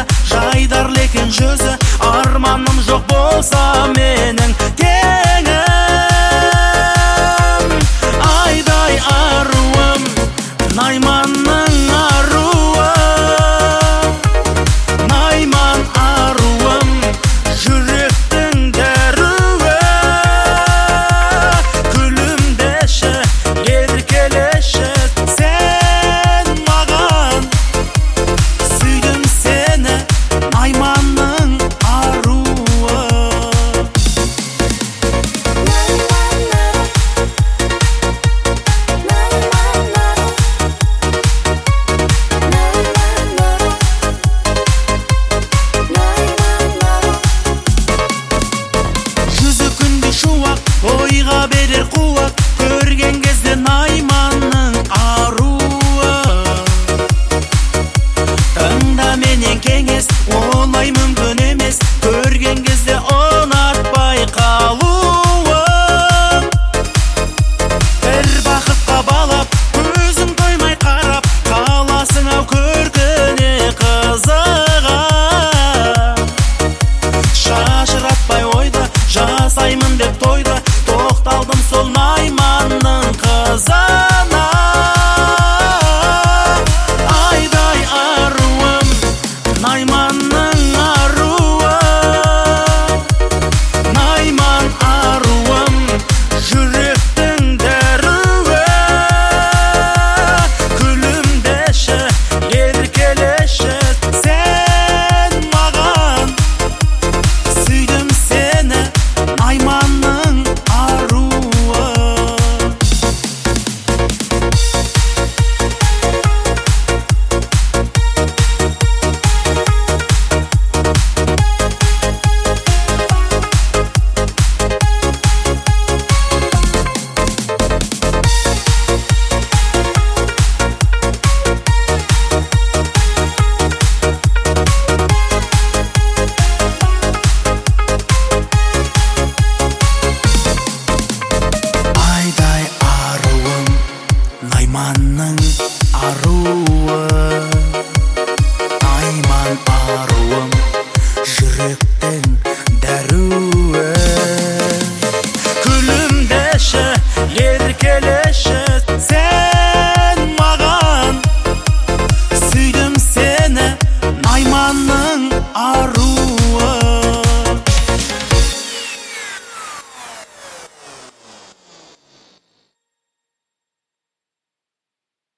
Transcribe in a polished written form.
жайдар лекен жүзі. Арманым жоқ болса менің теңім, айдай аруым, Найманның аруы. Найман аруым, жүректің дәруі. Күлімдеші, еркелеші, сен маған. Сүйдім сені, Найманның аруы. Жүзі күнде шуақ, ойға берер қуат, көрген кезде Найманның аруы. Тыңда менен кеңес, олай мүмкін емес, көрген кезде ұнатпай қалуың. Бір бақытқа балап, көзің тоймай қарап, қаласың ау көркіне қызыға. Шашыратпай ойда, жасаймын деп тойда, тоқталдым сол Найманның қызына. Айдай аруым, Найманның аруы. Найман аруым, жүректің дәруі. Күлімдеші, еркелеші, сен маған. Сүйдім сені, Найманның аруы. Айдай аруым, Найманның аруы. Найман аруым, жүректің дәруі. Күлімдеші, еркелеші, сен маған. Сүйдім сені, Найманның аруы.